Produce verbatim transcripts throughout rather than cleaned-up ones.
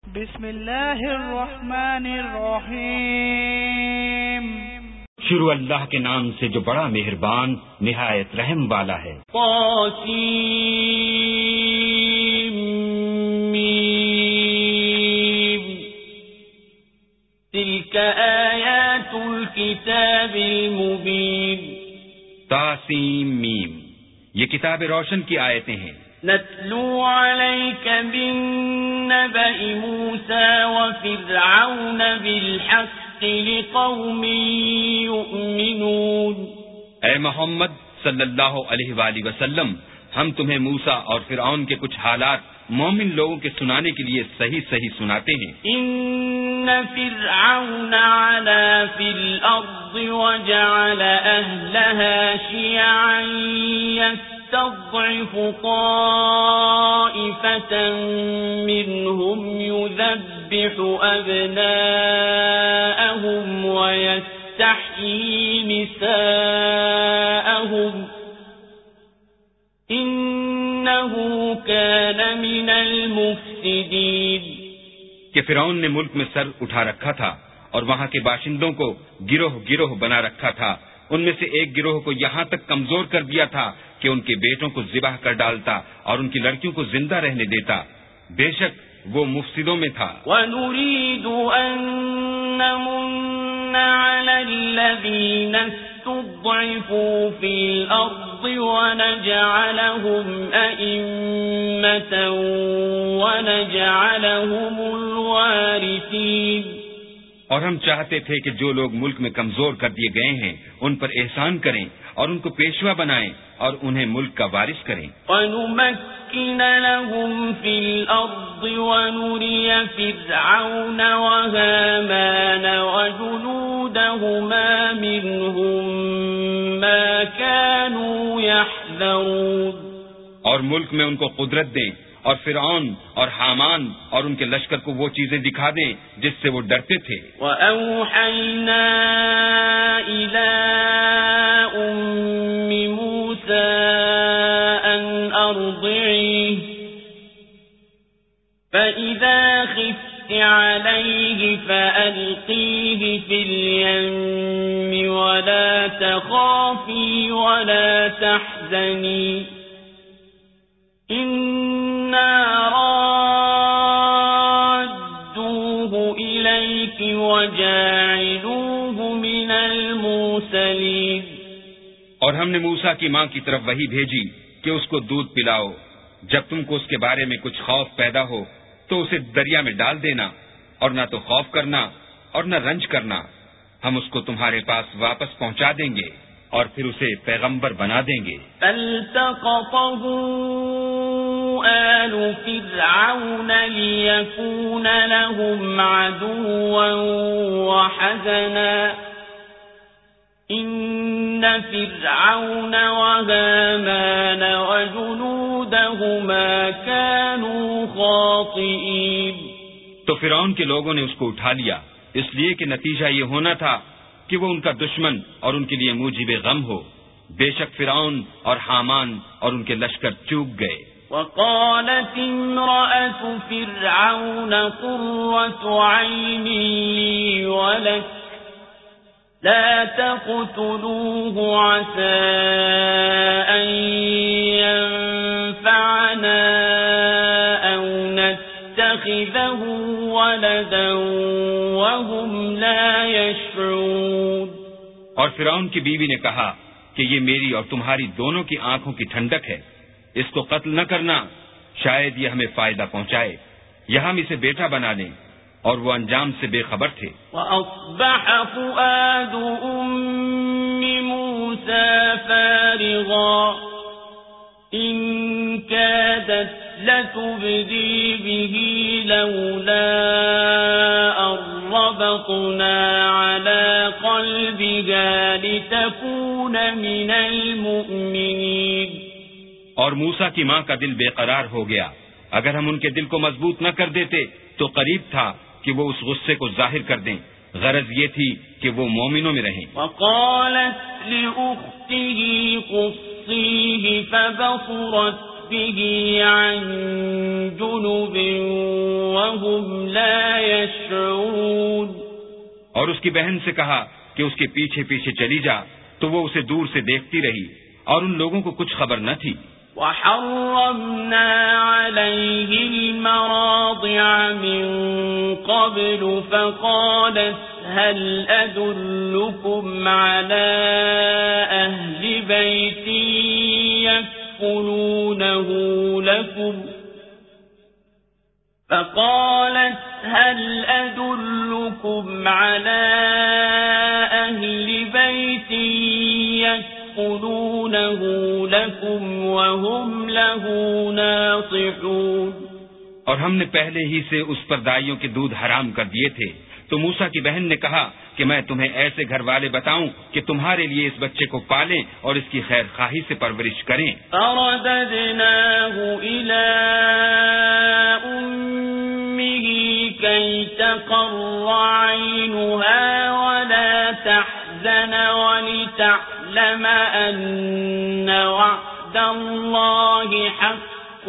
بسم اللہ الرحمن الرحیم شروع اللہ کے نام سے جو بڑا مہربان نہایت رحم والا ہے۔ طاسیم میم تلک آیات الکتاب المبین۔ طاسیم میم، یہ کتاب روشن کی آیتیں ہیں۔ نتلو علیک بالنبأ موسیٰ وفرعون بالحق لقوم یؤمنون۔ اے محمد صلی اللہ علیہ وآلہ وسلم، ہم تمہیں موسیٰ اور فرعون کے کچھ حالات مومن لوگوں کے سنانے کے لیے صحیح صحیح سناتے ہیں۔ ان فرعون علا فی الارض وجعل اہلها شیعا يستضعف طائفة منهم يذبح أبناءهم ويستحيي نساءهم إنه كان من المفسدين۔ کہ فرعون نے ملک میں سر اٹھا رکھا تھا اور وہاں کے باشندوں کو گروہ گروہ بنا رکھا تھا، ان میں سے ایک گروہ کو یہاں تک کمزور کر دیا تھا کہ ان کے بیٹوں کو ذبح کر ڈالتا اور ان کی لڑکیوں کو زندہ رہنے دیتا، بے شک وہ مفسدوں میں تھا۔ وَنُرِيدُ أَن نَّمُنَّ عَلَى الَّذِينَ اسْتُضْعِفُوا فِي الْأَرْضِ وَنَجْعَلَهُمْ أَئِمَّةً وَنَجْعَلَهُمُ الْوَارِثِينَ۔ اور ہم چاہتے تھے کہ جو لوگ ملک میں کمزور کر دیے گئے ہیں ان پر احسان کریں اور ان کو پیشوا بنائیں اور انہیں ملک کا وارث کریں۔ وَنُمَكِّنَ لَهُمْ فِي الْأَرْضِ وَنُرِيَ فِرْعَوْنَ وَهَامَانَ وَجُنُودَهُمَا مِنْهُمْ مَا كَانُوا يَحْذَرُونَ۔ اور ملک میں ان کو قدرت دیں اور فرعون اور حامان اور ان کے لشکر کو وہ چیزیں دکھا دیں جس سے وہ ڈرتے تھے۔ وَأَوْحَيْنَا إِلَىٰ أُمِّ مُوسَىٰ أَنْ أَرْضِعِيهِ فَإِذَا خِفْتِ عَلَيْهِ فَأَلْقِيهِ فِي الْيَمِّ وَلَا تَخَافِي وَلَا تَحْزَنِي إِنَّا رَادُّوهُ إِلَيْكِ وَجَاعِلُوهُ مِنَ الْمُرْسَلِينَ۔ اور ہم نے موسیٰ کی ماں کی طرف وحی بھیجی کہ اس کو دودھ پلاؤ، جب تم کو اس کے بارے میں کچھ خوف پیدا ہو تو اسے دریا میں ڈال دینا، اور نہ تو خوف کرنا اور نہ رنج کرنا، ہم اس کو تمہارے پاس واپس پہنچا دیں گے اور پھر اسے پیغمبر بنا دیں گے۔ فَالْتَقَطَهُ آلُ فِرْعَوْنَ لِيَكُونَ لَهُمْ عَدُوًّا وَحَزَنًا إِنَّ فِرْعَوْنَ وَهَامَانَ وَجُنُودَهُمَا كَانُوا خَاطِئِينَ۔ تو فرعون کے لوگوں نے اس کو اٹھا لیا اس لیے کہ نتیجہ یہ ہونا تھا کہ وہ ان کا دشمن اور ان کے لیے موجب غم ہو، بے شک فرعون اور حامان اور ان کے لشکر چوک گئے۔ وَقَالَتِ امْرَأَةُ فِرْعَوْنَ قُرَّةُ عَيْنٍ لِّي وَلَكَ لَا تَقْتُلُوهُ عَسَىٰ أَن يَنفَعَنَا أَوْ نَتَّخِذَهُ وَلَدًا وَهُمْ لَا يَشْعُرُونَ۔ اور فرعون کی بیوی نے کہا کہ یہ میری اور تمہاری دونوں کی آنکھوں کی ٹھنڈک ہے، اس کو قتل نہ کرنا، شاید یہ ہمیں فائدہ پہنچائے، یا ہم اسے بیٹا بنا لیں، اور وہ انجام سے بے خبر تھے۔ وَأَصْبَحَ فُؤَادُ أُمِّ مُوسَىٰ فَارِغًا إِن كَادَتْ لَتُبْدِي بِهِ لَوْلَا أَن رَّبَطْنَا عَلَىٰ قَلْبِهَا لِتَكُونَ مِنَ الْمُؤْمِنِينَ۔ اور موسیٰ کی ماں کا دل بے قرار ہو گیا، اگر ہم ان کے دل کو مضبوط نہ کر دیتے تو قریب تھا کہ وہ اس غصے کو ظاہر کر دیں، غرض یہ تھی کہ وہ مومنوں میں رہیں۔ وَقَالَتْ لِأُخْتِهِ قُصِّيهِ فَبَصُرَتْ به عن جنب وهم لا يشعرون. اور اس کی بہن سے کہا کہ اس کے پیچھے پیچھے چلی جا، تو وہ اسے دور سے دیکھتی رہی اور ان لوگوں کو کچھ خبر نہ تھی. وحرمنا عليه المراضع من قبل فقالت هل أدلكم على أهل بيت يكفلونه لكم فقالت هل أدلكم على أهل بيت يكفلونه لكم وهم له ناصحون. اور ہم نے پہلے ہی سے اس پر دائیوں کے دودھ حرام کر دیے تھے. تو موسیٰ کی بہن نے کہا کہ میں تمہیں ایسے گھر والے بتاؤں کہ تمہارے لیے اس بچے کو پالیں اور اس کی خیر خواہی سے پرورش کریں. فرددناه إلى أمه كي تقر عينها ولا تحزن ولتعلم أن وعد الله حق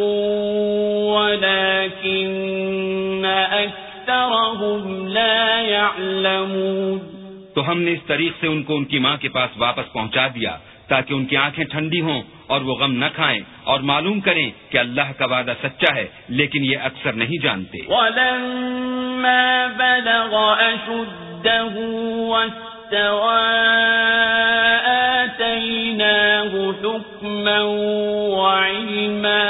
ولكن أكثرهم لا يعلمون. تو ہم نے اس طریق سے ان کو ان کی ماں کے پاس واپس پہنچا دیا تاکہ ان کی آنکھیں ٹھنڈی ہوں اور وہ غم نہ کھائیں اور معلوم کریں کہ اللہ کا وعدہ سچا ہے، لیکن یہ اکثر نہیں جانتے. وَلَمَّا بَلَغَ أَشُدَّهُ وَاسْتَوَى آتَيْنَاهُ حُكْمًا وَعِلْمًا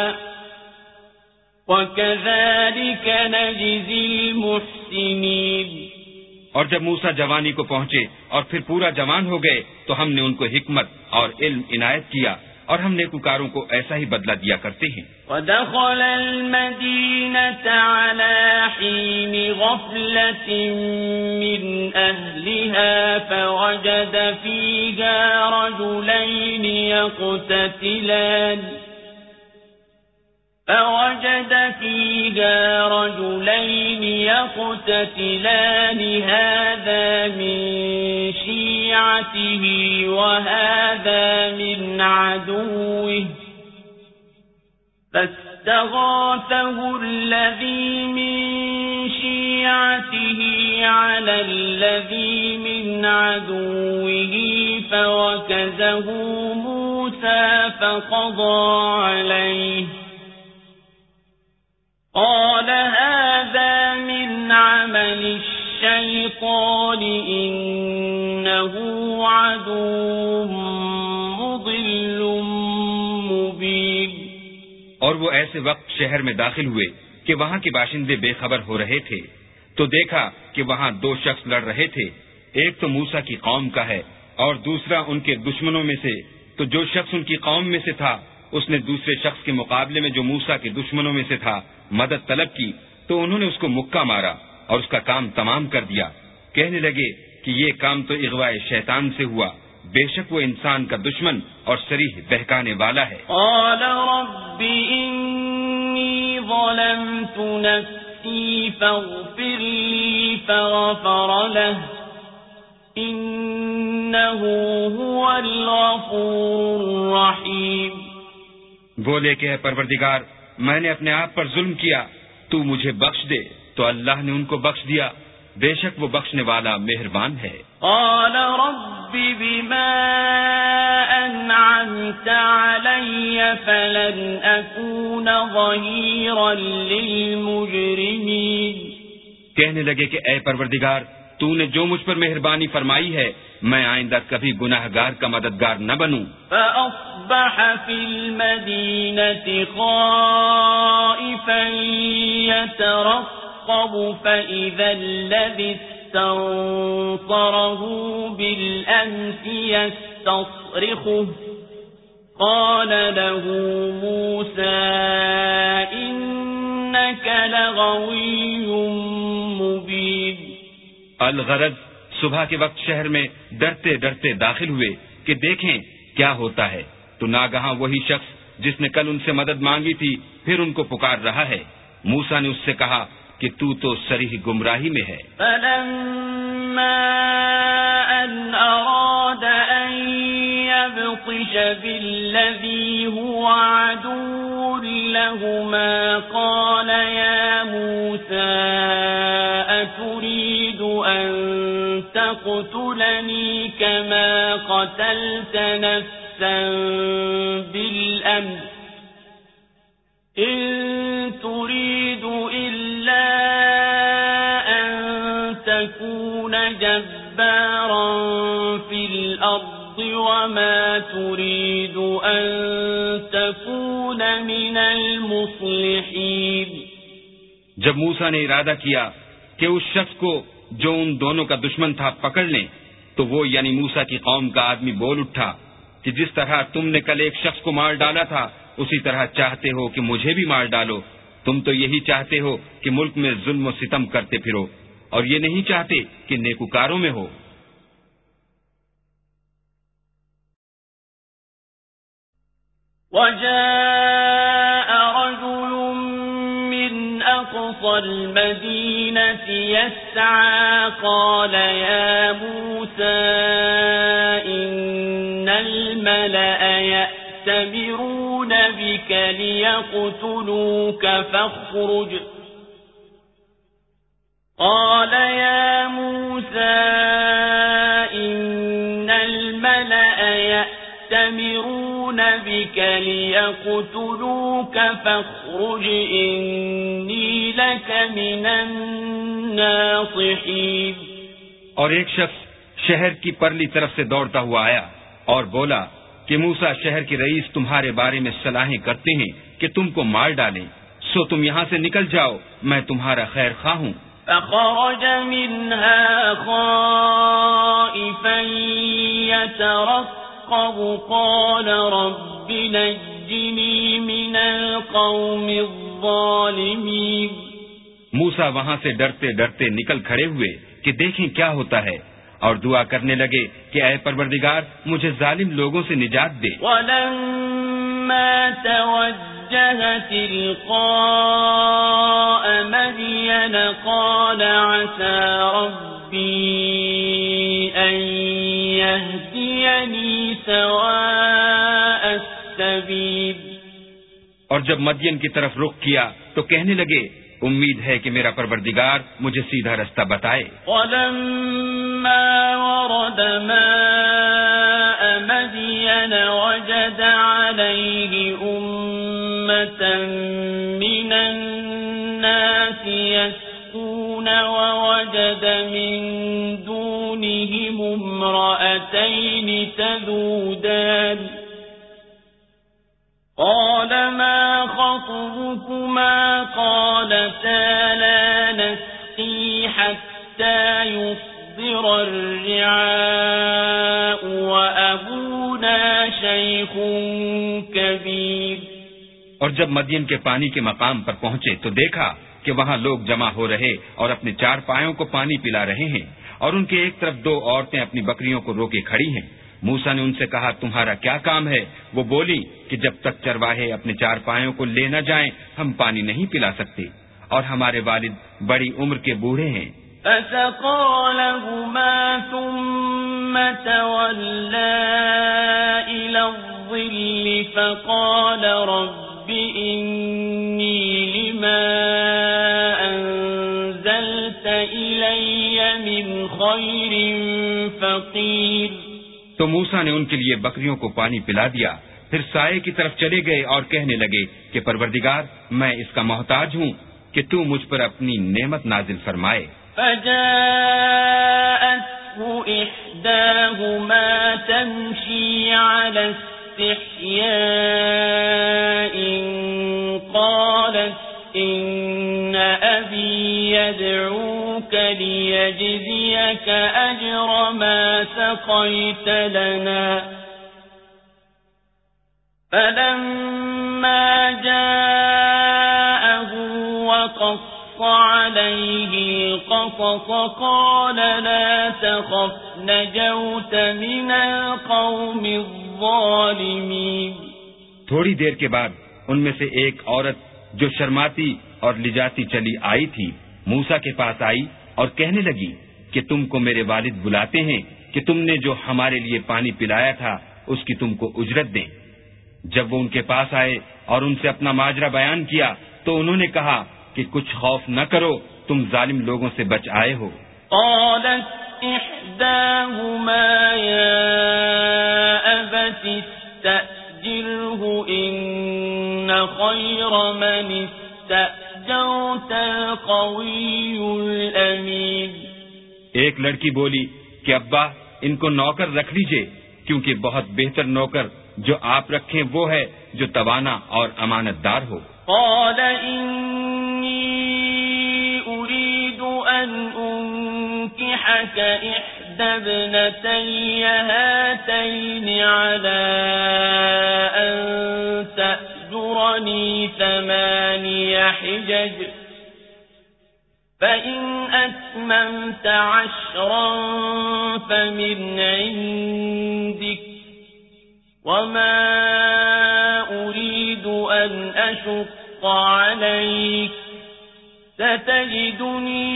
وَكَذَلِكَ نَجْزِي الْمُحْسِنِينَ. اور جب موسیٰ جوانی کو پہنچے اور پھر پورا جوان ہو گئے تو ہم نے ان کو حکمت اور علم عنایت کیا اور ہم نیکوکاروں کو ایسا ہی بدلہ دیا کرتے ہیں. وَدَخَلَ الْمَدِينَةَ عَلَى حِينِ غَفْلَةٍ مِّنْ أَهْلِهَا فَوَجَدَ فِيهَا رَجُلَيْنِ يَقْتَتِلَانِ فوجد فيها رجلين يقتتلان هذا من شيعته وهذا من عدوه فاستغاثه الذي من شيعته على الذي من عدوه فوكزه موسى فقضى عليه قال هذا من عمل الشيطان إنه عدو مضل مبين. اور وہ ایسے وقت شہر میں داخل ہوئے کہ وہاں کے باشندے بے خبر ہو رہے تھے تو دیکھا کہ وہاں دو شخص لڑ رہے تھے، ایک تو موسیٰ کی قوم کا ہے اور دوسرا ان کے دشمنوں میں سے. تو جو شخص ان کی قوم میں سے تھا اس نے دوسرے شخص کے مقابلے میں جو موسیٰ کے دشمنوں میں سے تھا مدد طلب کی تو انہوں نے اس کو مکہ مارا اور اس کا کام تمام کر دیا. کہنے لگے کہ یہ کام تو اغواء شیطان سے ہوا، بے شک وہ انسان کا دشمن اور صریح بہکانے والا ہے. قال رب انی ظلمت نفسی فاغفر لی فغفر له انه هو الغفور الرحیم. بولے کہ اے پروردگار میں نے اپنے آپ پر ظلم کیا، تو مجھے بخش دے. تو اللہ نے ان کو بخش دیا، بے شک وہ بخشنے والا مہربان ہے. قال رب بما انعمت علی فلن اکون ظہیرا للمجرمین. کہنے لگے کہ اے پروردگار تو نے جو مجھ پر مہربانی فرمائی ہے میں آئندہ کبھی گناہگار کا مددگار نہ بنوں. فأصبح في المدينة خائفا يترقب فإذا الذي استنصره بالأمس يستصرخه قال له موسى إنك لغوي مبين. الغرض صبح کے وقت شہر میں ڈرتے ڈرتے داخل ہوئے کہ دیکھیں کیا ہوتا ہے. تو ناگہاں وہی شخص جس نے کل ان سے مدد مانگی تھی پھر ان کو پکار رہا ہے. موسیٰ نے اس سے کہا کہ تو تو صریح گمراہی میں ہے. فلما ان اراد ان يبطش ليبطش بالذي هو عدو لهما قال يا موسى أتريد أن تقتلني كما قتلت نفسا بالأمس إن تريد إلا أن تكون جبارا في الأرض وما تريد أن تكون من المصلحين. جب موسیٰ نے ارادہ کیا کہ اس شخص کو جو ان دونوں کا دشمن تھا پکڑ لیں تو وہ یعنی موسیٰ کی قوم کا آدمی بول اٹھا کہ جس طرح تم نے کل ایک شخص کو مار ڈالا تھا اسی طرح چاہتے ہو کہ مجھے بھی مار ڈالو. تم تو یہی چاہتے ہو کہ ملک میں ظلم و ستم کرتے پھرو اور یہ نہیں چاہتے کہ نیکوکاروں میں ہو. وجاء رجل من أقصى المدينة يسعى قال يا موسى إن الملأ يأتمرون بك ليقتلوك فاخرج قال يا موسى إن الملأ يأتمرون بك ليقتلوك فاخرج إني لك من الناصحين. اور ایک شخص شہر کی پرلی طرف سے دوڑتا ہوا آیا اور بولا کہ موسیٰ شہر کے رئیس تمہارے بارے میں صلاحیں کرتے ہیں کہ تم کو مار ڈالیں، سو تم یہاں سے نکل جاؤ، میں تمہارا خیر خواہ ہوں. فخرج منها خائفا يترقب قال رب نجني من القوم الظالمين. موسیٰ وہاں سے ڈرتے ڈرتے نکل کھڑے ہوئے کہ دیکھیں کیا ہوتا ہے اور دعا کرنے لگے کہ اے پروردگار مجھے ظالم لوگوں سے نجات دے. وَلَمَّا تَوَجَّهَ تِلْقَاءَ مَدْيَنَ قَالَ عَسَى رَبِّي أَن يَهْدِيَنِي سَوَاءَ السَّبِيلِ. اور جب مدین کی طرف رخ کیا تو کہنے لگے امید ہے کہ میرا پروردگار مجھے سیدھا رستہ بتائے. وَلَمَّا وَرَدَ مَاءَ مَدْيَنَ وَجَدَ عَلَيْهِ أُمَّةً مِّنَ النَّاسِ يَسْقُونَ وَوَجَدَ مِن دُونِهِمُ امْرَأَتَيْنِ تَذُودَانِ قال ما خطبكما قالتا لا نسقي حتى يصدر الرعاء وأبونا شيخ كبير. اور جب مدین کے پانی کے مقام پر پہنچے تو دیکھا کہ وہاں لوگ جمع ہو رہے اور اپنے چار پایوں کو پانی پلا رہے ہیں اور ان کے ایک طرف دو عورتیں اپنی بکریوں کو روکے کھڑی ہیں. موسیٰ نے ان سے کہا تمہارا کیا کام ہے؟ وہ بولی کہ جب تک چرواہے اپنے چار پایوں کو لے نہ جائیں ہم پانی نہیں پلا سکتے اور ہمارے والد بڑی عمر کے بوڑھے ہیں. فسقى لهما ثم تولى إلى الظل فقال رب إني لما أنزلت إلي من خير فقير. تو موسیٰ نے ان کے لیے بکریوں کو پانی پلا دیا، پھر سائے کی طرف چلے گئے اور کہنے لگے کہ پروردگار میں اس کا محتاج ہوں کہ تو مجھ پر اپنی نعمت نازل فرمائے. فجاءته إحداهما تمشي على استحياء قالت إن أبي يدعوك ليجزيك أجر ما سقيت لنا. فلما جاءه وقص عليه القصص قال لا تخف نجوت من القوم الظالمين. تھوڑی دیر کے بعد ان میں سے ایک عورت جو شرماتی اور لجاتی چلی آئی تھی موسیٰ کے پاس آئی اور کہنے لگی کہ تم کو میرے والد بلاتے ہیں کہ تم نے جو ہمارے لیے پانی پلایا تھا اس کی تم کو اجرت دیں۔ جب وہ ان کے پاس آئے اور ان سے اپنا ماجرا بیان کیا تو انہوں نے کہا کہ کچھ خوف نہ کرو، تم ظالم لوگوں سے بچ آئے ہو۔ قالت احداهما يا ابت استأجره ان خير من استأجرت القوي الامين۔ ایک لڑکی بولی کہ ابا ان کو نوکر رکھ لیجئے، کیونکہ بہت بہتر نوکر جو آپ رکھیں وہ ہے جو توانا اور امانت دار ہو۔ قال انی اريد ان انكحك احدى ابنتي هاتين على ان تأجرني ثماني حجج فإن أتممت عشرا فمن عندك وما أريد أن أشق عليك ستجدني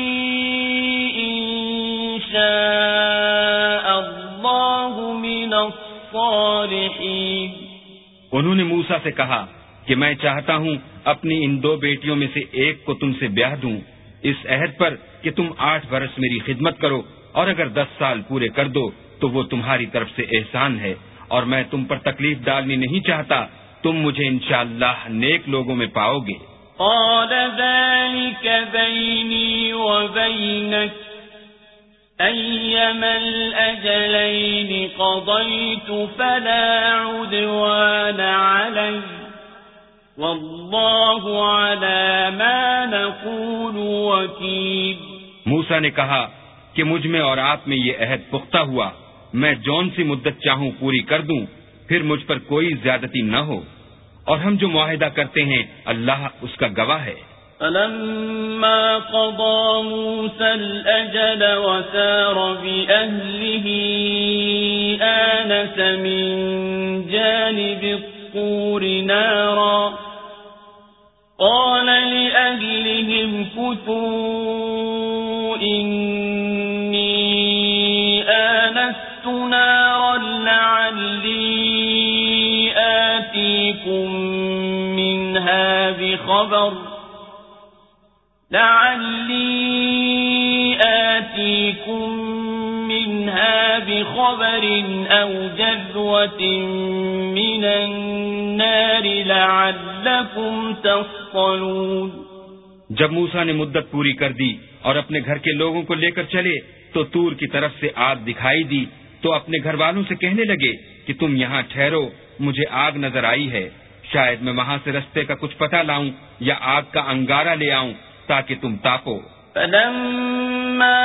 إن شاء الله من الصالحين۔ انہوں نے موسیٰ سے کہا کہ میں چاہتا ہوں اپنی ان دو بیٹیوں میں سے ایک کو تم سے بیاہ دوں، اس عہد پر کہ تم آٹھ برس میری خدمت کرو، اور اگر دس سال پورے کر دو تو وہ تمہاری طرف سے احسان ہے، اور میں تم پر تکلیف ڈالنی نہیں چاہتا، تم مجھے انشاءاللہ نیک لوگوں میں پاؤ گے۔ قال ذلك بيني وبينك أيما الأجلين قضيت فلا عدوان علي واللہ علی ما نقول وکیل۔ موسیٰ نے کہا کہ مجھ میں اور آپ میں یہ عہد پختہ ہوا، میں جون سی مدت چاہوں پوری کر دوں، پھر مجھ پر کوئی زیادتی نہ ہو، اور ہم جو معاہدہ کرتے ہیں اللہ اس کا گواہ ہے۔ فلما قضى موسى الأجل وسار بأهله آنس من جانب الطور نارا قال لأهلهم كثوا إني آنست نارا لعلي آتيكم منها بخبر لعلي آتيكم منها بخبر أو جذوة من النار لعلكم تصطلون۔ جب موسیٰ نے مدت پوری کر دی اور اپنے گھر کے لوگوں کو لے کر چلے تو طور کی طرف سے آگ دکھائی دی، تو اپنے گھر والوں سے کہنے لگے کہ تم یہاں ٹھہرو، مجھے آگ نظر آئی ہے، شاید میں وہاں سے رستے کا کچھ پتہ لاؤں یا آگ کا انگارہ لے آؤں تاکہ تم تاپو۔ فلما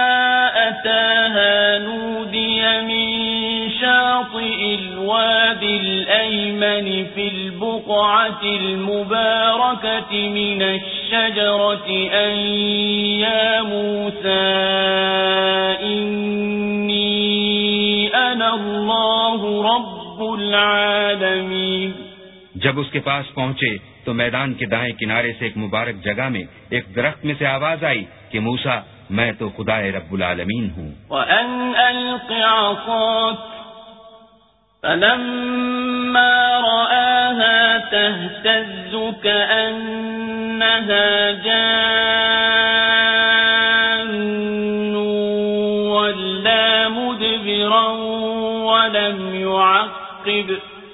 أتاها نودي من شاطئ الوادي الأيمن في البقعة المباركة من الشجرة أن يا موسى إني أنا الله رب العالمين۔ جب اس کے پاس پہنچے تو میدان کے دائیں کنارے سے ایک مبارک جگہ میں ایک درخت میں سے آواز آئی کہ موسیٰ میں تو خدائے رب العالمین ہوں۔ وَأَنْ أَلْقِ عَصَاكَ فَلَمَّا رَآهَا تَهْتَزُّ كَأَنَّهَا جَانٌّ وَلَّا مُدْبِرًا وَلَمْ يُعَقِّبْ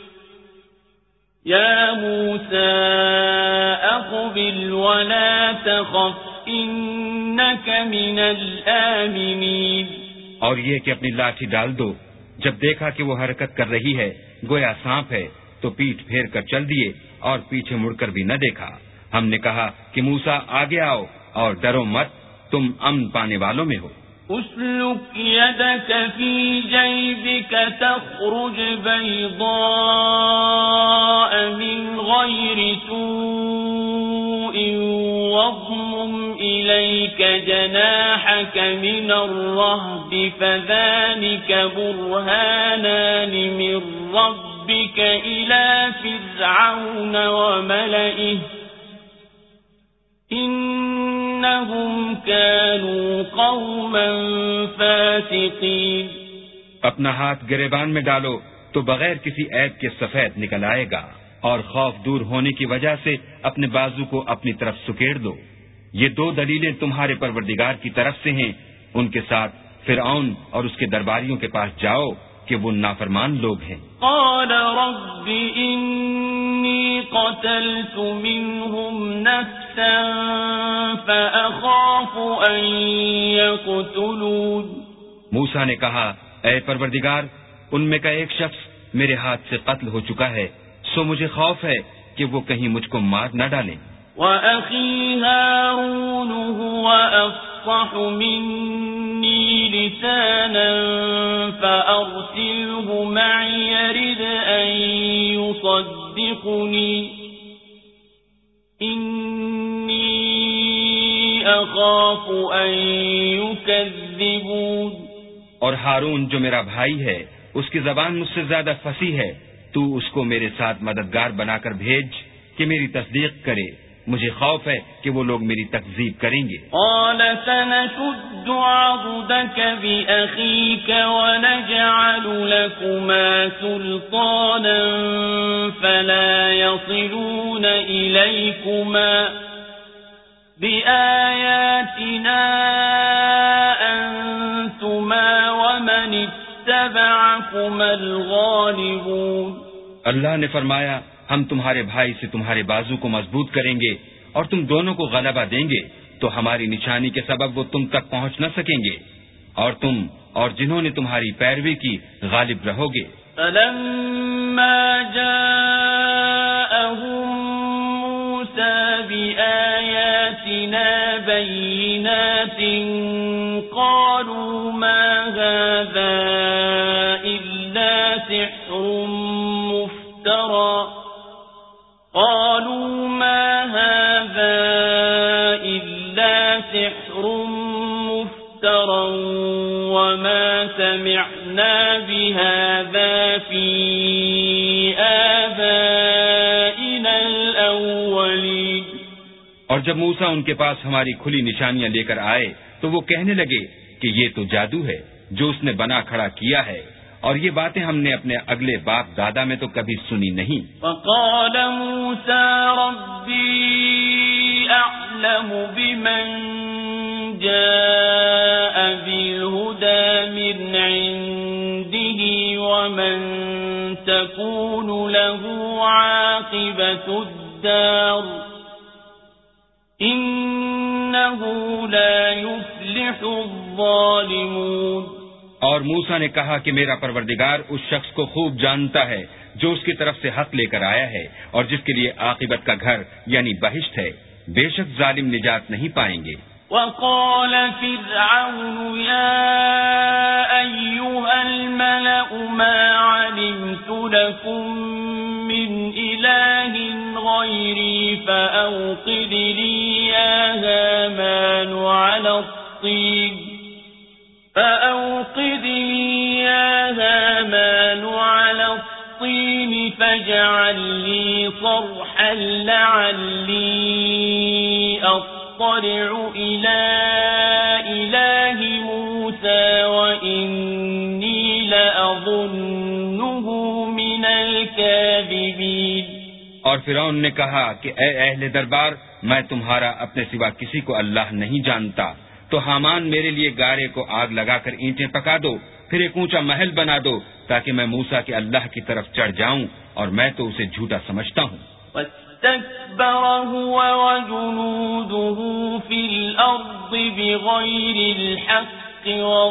يا موسى أقبل ولا تخف إنك من الآمنين۔ اور یہ کہ اپنی لاٹھی ڈال دو۔ جب دیکھا کہ وہ حرکت کر رہی ہے گویا سانپ ہے تو پیٹھ پھیر کر چل دیے اور پیچھے مڑ کر بھی نہ دیکھا۔ ہم نے کہا کہ موسیٰ آگے آؤ اور ڈرو مت، تم امن پانے والوں میں ہو۔ اسلك يدك في جيبك تخرج بيضاء من غير سوء واضمم إليك جناحك من الرهب فذلك برهانان من ربك إلى فرعون وملئه انہم كانوا قوما فاسقین۔ اپنا ہاتھ گریبان میں ڈالو تو بغیر کسی عیب کے سفید نکل آئے گا، اور خوف دور ہونے کی وجہ سے اپنے بازو کو اپنی طرف سکیڑ دو۔ یہ دو دلیلیں تمہارے پروردگار کی طرف سے ہیں، ان کے ساتھ فرعون اور اس کے درباریوں کے پاس جاؤ کہ وہ نافرمان لوگ ہیں۔ قال رب انی قتلت منهم نفسا فأخاف ان يقتلون۔ موسیٰ نے کہا، اے پروردگار، ان میں کا ایک شخص میرے ہاتھ سے قتل ہو چکا ہے، سو مجھے خوف ہے کہ وہ کہیں مجھ کو مار نہ ڈالیں۔ وَأَخِي هَارُونُ هُوَ أَفْصَحُ مِنِّي لِسَانًا فَأَرْسِلْهُ مَعِيَ يَرِدْ أَن يُصَدِّقُنِي إِنِّي أَخَافُ أَن يُكَذِّبُونِ۔ اور ہارون جو میرا بھائی ہے، اس کی زبان مجھ سے زیادہ فصیح ہے، تو اس کو میرے ساتھ مددگار بنا کر بھیج کہ میری تصدیق کرے، مجھے خوف ہے کہ وہ لوگ میری تکذیب کریں گے۔ قال سنشد عضدك بأخيك ونجعل لكما سلطانا فلا يصلون إليكما بآياتنا أنتما ومن اتبعكما الغالبون۔ اللہ نے فرمایا، ہم تمہارے بھائی سے تمہارے بازو کو مضبوط کریں گے اور تم دونوں کو غلبہ دیں گے، تو ہماری نشانی کے سبب وہ تم تک پہنچ نہ سکیں گے، اور تم اور جنہوں نے تمہاری پیروی کی غالب رہو گے۔ فلما جاءهم موسى بآياتنا بينات قالوا ما هذا إلا سحر مفترى قالوا ما هذا إلا سحر مفترى وما سمعنا بهذا في آبائنا الأولين۔ اور جب موسیٰ ان کے پاس ہماری کھلی نشانیاں لے کر آئے تو وہ کہنے لگے کہ یہ تو جادو ہے جو اس نے بنا کھڑا کیا ہے، اور یہ باتیں ہم نے اپنے اگلے باپ دادا میں تو کبھی سنی نہیں۔ فقال موسى ربي أعلم بمن جاء بالهدى من عنده ومن تكون له عاقبة الدار إنه لا يفلح الظالمون۔ اور موسیٰ نے کہا کہ میرا پروردگار اس شخص کو خوب جانتا ہے جو اس کی طرف سے حق لے کر آیا ہے اور جس کے لیے عاقبت کا گھر یعنی بہشت ہے، بے شک ظالم نجات نہیں پائیں گے۔ وقال فرعون يا أيها الملأ ما علمت لكم من إله غيري فأوقد لي يا هامان على الطين فأوقد لي يا هامان على الطين فاجعل لي صرحا لعلي أطلع إلى إله موسى وإني لأظنه من الكاذبين۔ اور فرعون نے کہا کہ اے اہل دربار، میں تمہارا اپنے سوا کسی کو اللہ نہیں جانتا، تو حامان میرے لیے گارے کو آگ لگا کر اینٹیں پکا دو، پھر ایک اونچا محل بنا دو تاکہ میں موسیٰ کے اللہ کی طرف چڑھ جاؤں، اور میں تو اسے جھوٹا سمجھتا ہوں۔ واستكبر هو وجنوده في الأرض بغير الحق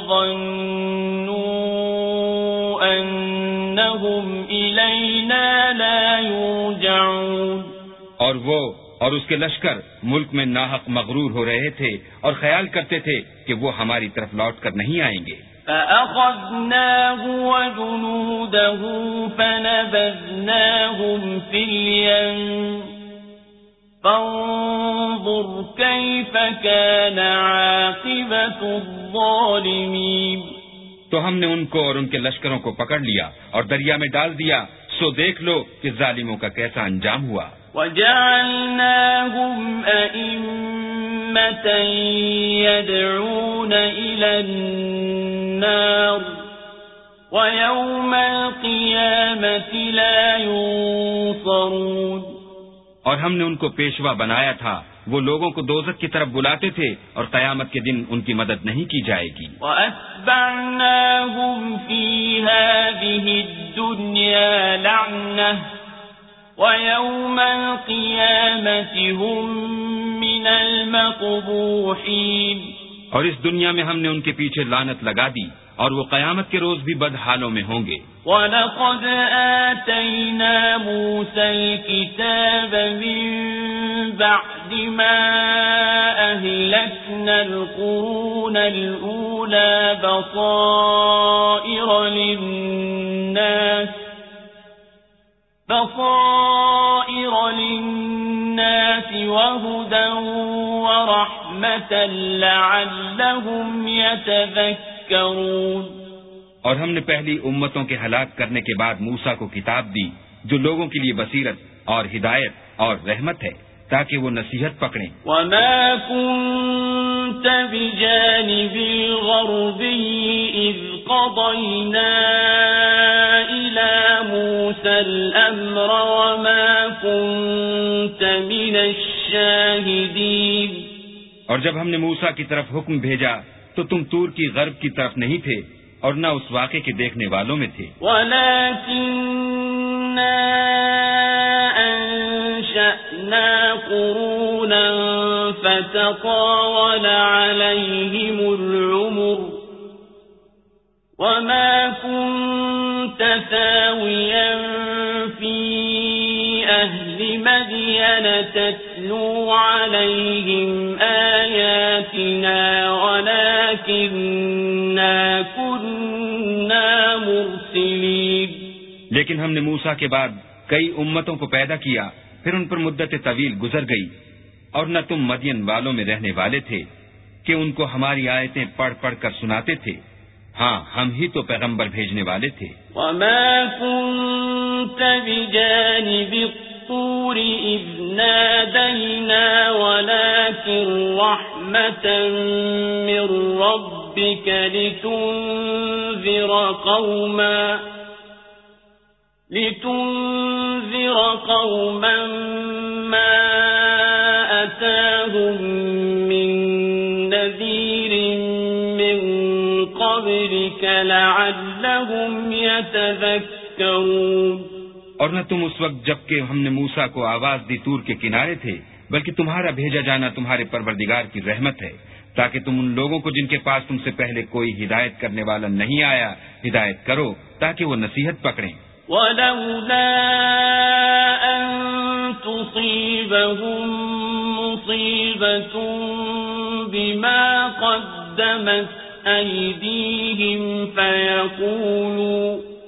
وظنوا أنهم إلينا لا يرجعون۔ اور وہ اور اس کے لشکر ملک میں ناحق مغرور ہو رہے تھے اور خیال کرتے تھے کہ وہ ہماری طرف لوٹ کر نہیں آئیں گے۔ فَأَخَذْنَاهُ وَجُنُودَهُ فَنَبَذْنَاهُمْ فِي الْيَمِّ فَانظُرْ كَيْفَ كَانَ عَاقِبَةُ الظَّالِمِينَ۔ تو ہم نے ان کو اور ان کے لشکروں کو پکڑ لیا اور دریا میں ڈال دیا، سو دیکھ لو کہ ظالموں کا کیسا انجام ہوا۔ وَجَعَلْنَاهُمْ أَئِمَّةً يَدْعُونَ إِلَى النَّارِ وَيَوْمَ الْقِيَامَةِ لَا يُنصَرُونَ. اور ہم نے ان کو پیشوا بنایا تھا، وہ لوگوں کو دوزخ کی طرف بلاتے تھے اور قیامت کے دن ان کی مدد نہیں کی جائے گی. وَأَتْبَعْنَاهُمْ فِي هَذِهِ الدُّنْيَا لَعْنَةً وَيَوْمَ الْقِيَامَةِ هُمْ مِنَ الْمَقْبُوحِينَ. اور اس دنیا میں ہم نے ان کے پیچھے لعنت لگا دی اور وہ قیامت کے روز بھی بد حالوں میں ہوں گے. وَلَقَدْ آتَيْنَا مُوسَى الْكِتَابَ مِنْ بَعْدِ مَا أَهْلَكْنَا الْقُرُونَ الْأُولَى بَصَائِرَ لِلنَّاسِ بَصَائِرَ لِلنَّاسِ وَهُدًى وَرَحْمَةً لَعَلَّهُمْ يَتَذَكَّرُونَ. اور ہم نے پہلی امتوں کے ہلاک کرنے کے بعد موسیٰ کو کتاب دی جو لوگوں کے لیے بصیرت اور ہدایت اور رحمت ہے تاکہ وہ نصیحت پکڑیں. وَمَا كُنْتَ بِجَانِبِ الْغَرْبِيِّ إِذْ قَضَيْنَا إِلَى مُوسَى الْأَمْرَ وَمَا كُنْتَ مِنَ الشَّاهِدِينَ. اور جب ہم نے موسیٰ کی طرف حکم بھیجا تو تم طور کی غرب کی طرف نہیں تھے اور نہ اس واقعے کے دیکھنے والوں میں تھے. وَلَكِنَّا أَنشَأْنَا قُرُونًا فَتَطَاوَلَ عَلَيْهِمُ الْعُمُرُ وَمَا كُنْتَ ثَاوِيًا فِي أَهْلِ مَدْيَنَ تَتْلُو عَلَيْهِمْ آيَاتِنَا وَلَكِنَّا كُنَّا مُرْسِلِينَ. لیکن ہم نے موسیٰ کے بعد کئی امتوں کو پیدا کیا، پھر ان پر مدت طویل گزر گئی اور نہ تم مدین والوں میں رہنے والے تھے کہ ان کو ہماری آیتیں پڑھ پڑھ کر سناتے تھے. ہاں ہم ہی تو پیغمبر بھیجنے والے تھے. وَمَا كُنْتَ بِجَانِبِ الطُّورِ إِذْ نَادَيْنَا وَلَكِنْ رَحْمَةً مِّن رَّبِّكَ لِتُنذِرَ قَوْمًا لِتُنذِرَ قَوْمًا مَّا أَتَاهُم مِّن نَّذِيرٍ مِّن قَبْلِكَ لَعَلَّهُمْ يَتَذَكَّرُونَ. اور نہ تم اس وقت جب کہ ہم نے موسیٰ کو آواز دی طور کے کنارے تھے، بلکہ تمہارا بھیجا جانا تمہارے پروردگار کی رحمت ہے تاکہ تم ان لوگوں کو جن کے پاس تم سے پہلے کوئی ہدایت کرنے والا نہیں آیا ہدایت کرو تاکہ وہ نصیحت پکڑیں. وَلَوْلَا أَن تُصِيبَهُم مُّصِيبَةٌ بِمَا قَدَّمَتْ أَيْدِيهِمْ فَيَقُولُوا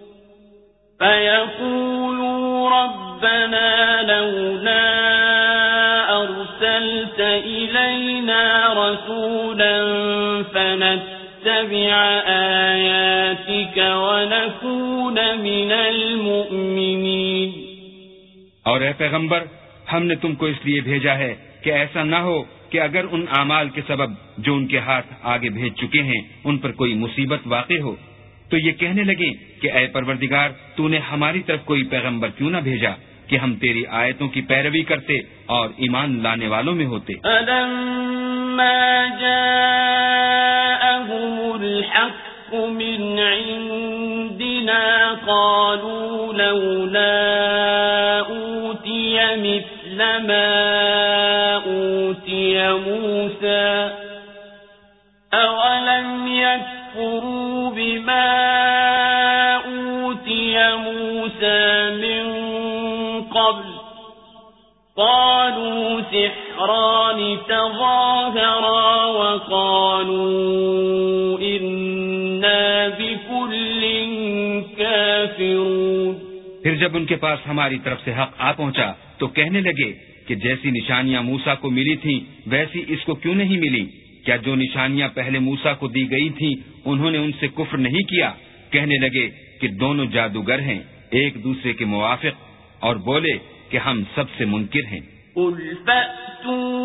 فَيَقُولُوا رَبَّنَا لَوْلَا أَرْسَلْتَ إِلَيْنَا رَسُولًا فَنَتَّبِعَ آيَاتِكَ وَنَكُونَ مِنَ الْمُؤْمِنِينَ. اور اے پیغمبر، ہم نے تم کو اس لیے بھیجا ہے کہ ایسا نہ ہو کہ اگر ان اعمال کے سبب جو ان کے ہاتھ آگے بھیج چکے ہیں ان پر کوئی مصیبت واقع ہو تو یہ کہنے لگیں کہ اے پروردگار تو نے ہماری طرف کوئی پیغمبر کیوں نہ بھیجا کہ ہم تیری آیتوں کی پیروی کرتے اور ایمان لانے والوں میں ہوتے. فَلَمَّا جَاءَهُمُ الْحَقُّ مِنْ عِنْدِنَا قَالُوا لَوْلَا أُوتِيَ مِثْلَ مَا أُوتِيَ مُوسَى أَوَلَمْ يَكْفُرُوا بِمَا أُوتِيَ مُوسَى مِنْ قَبْلُ قَالُوا سِحْرَانِ تَظَاهَرَا وَقَالُوا إِنَّا بِكُلٍّ كَافِرُونَ. پھر جب ان کے پاس ہماری طرف سے حق آ پہنچا تو کہنے لگے کہ جیسی نشانیاں موسیٰ کو ملی تھیں ویسی اس کو کیوں نہیں ملی؟ کیا جو نشانیاں پہلے موسیٰ کو دی گئی تھیں انہوں نے ان سے کفر نہیں کیا؟ کہنے لگے کہ دونوں جادوگر ہیں ایک دوسرے کے موافق اور بولے کہ ہم سب سے منکر ہیں. قُلْ فَأْتُوا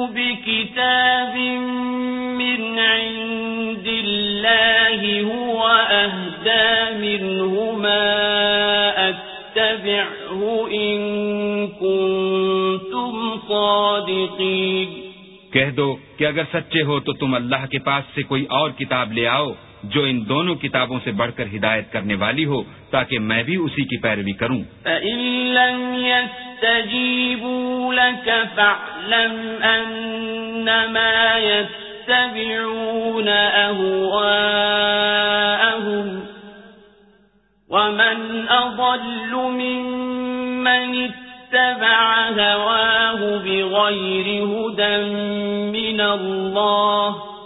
بِكِتَابٍ مِّنْ عِندِ اللَّهِ هُوَ أَهْدَىٰ أهدى منهما أتبعه إن كنتم صادقين. کہہ دو کہ اگر سچے ہو تو تم اللہ کے پاس سے کوئی اور کتاب لے آؤ جو ان دونوں کتابوں سے بڑھ کر ہدایت کرنے والی ہو تاکہ میں بھی اسی کی پیروی کروں. فَإِن لَّمْ يَسْتَجِيبُوا لَكَ فَاعْلَمْ أَنَّمَا يَتَّبِعُونَ أَهْوَاءَهُمْ وَمَنْ أَضَلُّ مِمَّنِ اتَّبَعَ هَوَاهُ بِغَيْرِ هُدًى مِّنَ اللَّهِ